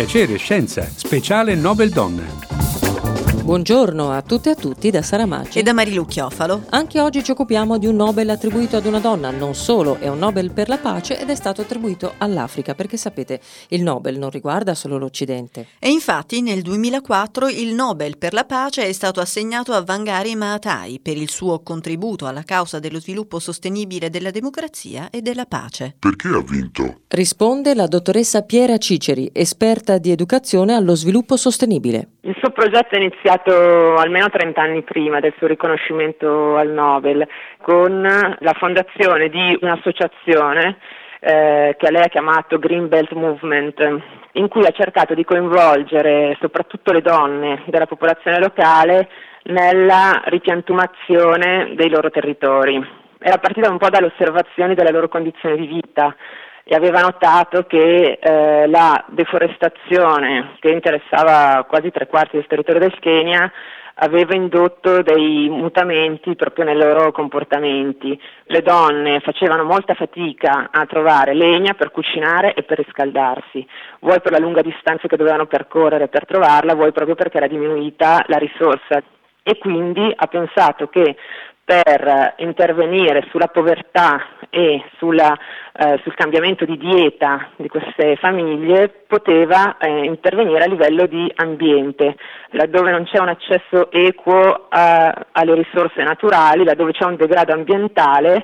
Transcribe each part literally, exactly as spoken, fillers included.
Piacere Scienza, speciale Nobel Donna. Buongiorno a tutte e a tutti da Sara Maggi e da Marilu Chiofalo. Anche oggi ci occupiamo di un Nobel attribuito ad una donna. Non solo è un Nobel per la pace ed è stato attribuito all'Africa, perché sapete, il Nobel non riguarda solo l'Occidente. E infatti nel duemilaquattro il Nobel per la pace è stato assegnato a Wangari Maathai per il suo contributo alla causa dello sviluppo sostenibile della democrazia e della pace. Perché ha vinto? Risponde la dottoressa Piera Ciceri, esperta di educazione allo sviluppo sostenibile. Il suo progetto è iniziato almeno trenta anni prima del suo riconoscimento al Nobel, con la fondazione di un'associazione eh, che lei ha chiamato Green Belt Movement, in cui ha cercato di coinvolgere soprattutto le donne della popolazione locale nella ripiantumazione dei loro territori. Era partita un po' dalle osservazioni della loro condizione di vita e aveva notato che eh, la deforestazione, che interessava quasi tre quarti del territorio del Kenya, aveva indotto dei mutamenti proprio nei loro comportamenti. Le donne facevano molta fatica a trovare legna per cucinare e per riscaldarsi, vuoi per la lunga distanza che dovevano percorrere per trovarla, vuoi proprio perché era diminuita la risorsa. E quindi ha pensato che per intervenire sulla povertà e sulla, eh, sul cambiamento di dieta di queste famiglie poteva eh, intervenire a livello di ambiente, laddove non c'è un accesso equo a, alle risorse naturali, laddove c'è un degrado ambientale,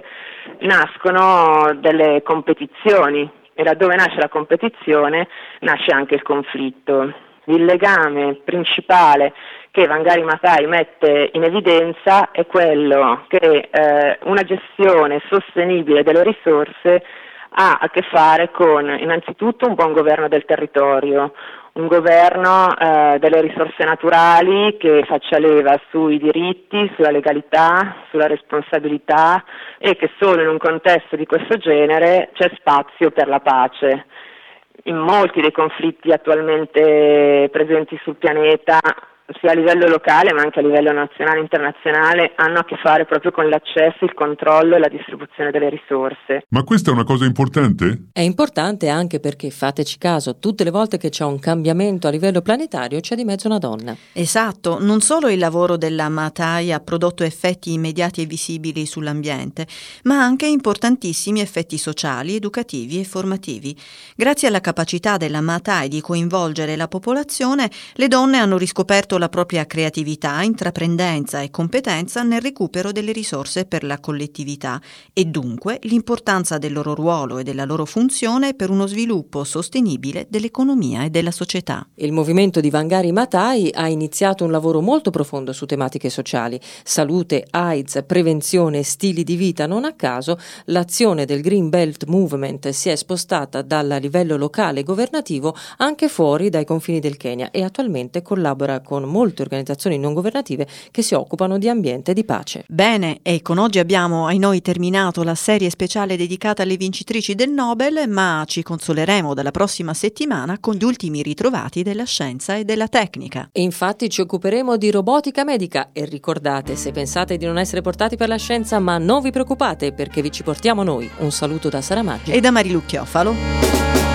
nascono delle competizioni e laddove nasce la competizione nasce anche il conflitto. Il legame principale che Wangari Maathai mette in evidenza è quello che eh, una gestione sostenibile delle risorse ha a che fare con innanzitutto un buon governo del territorio, un governo eh, delle risorse naturali che faccia leva sui diritti, sulla legalità, sulla responsabilità e che solo in un contesto di questo genere c'è spazio per la pace. In molti dei conflitti attualmente presenti sul pianeta, sia a livello locale ma anche a livello nazionale e internazionale, hanno a che fare proprio con l'accesso, il controllo e la distribuzione delle risorse. Ma questa è una cosa importante? È importante anche perché, fateci caso, tutte le volte che c'è un cambiamento a livello planetario c'è di mezzo una donna. Esatto, non solo il lavoro della Maathai ha prodotto effetti immediati e visibili sull'ambiente, ma anche importantissimi effetti sociali, educativi e formativi. Grazie alla capacità della Maathai di coinvolgere la popolazione, le donne hanno riscoperto la propria creatività, intraprendenza e competenza nel recupero delle risorse per la collettività e dunque l'importanza del loro ruolo e della loro funzione per uno sviluppo sostenibile dell'economia e della società. Il movimento di Wangari Maathai ha iniziato un lavoro molto profondo su tematiche sociali, salute, AIDS, prevenzione, stili di vita. Non a caso l'azione del Green Belt Movement si è spostata dal livello locale e governativo anche fuori dai confini del Kenya e attualmente collabora con molte organizzazioni non governative che si occupano di ambiente e di pace. Bene, e con oggi abbiamo ai noi terminato la serie speciale dedicata alle vincitrici del Nobel, ma ci consoleremo dalla prossima settimana con gli ultimi ritrovati della scienza e della tecnica. E infatti ci occuperemo di robotica medica e ricordate, se pensate di non essere portati per la scienza, ma non vi preoccupate perché vi ci portiamo noi. Un saluto da Sara Maggi e da Marilu Chiofalo.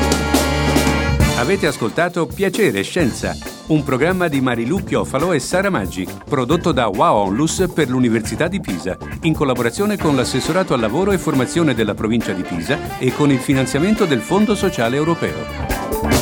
Avete ascoltato Piacere Scienza, un programma di Marilu Chiofalo e Sara Maggi, prodotto da W A Onlus per l'Università di Pisa, in collaborazione con l'Assessorato al Lavoro e Formazione della Provincia di Pisa e con il finanziamento del Fondo Sociale Europeo.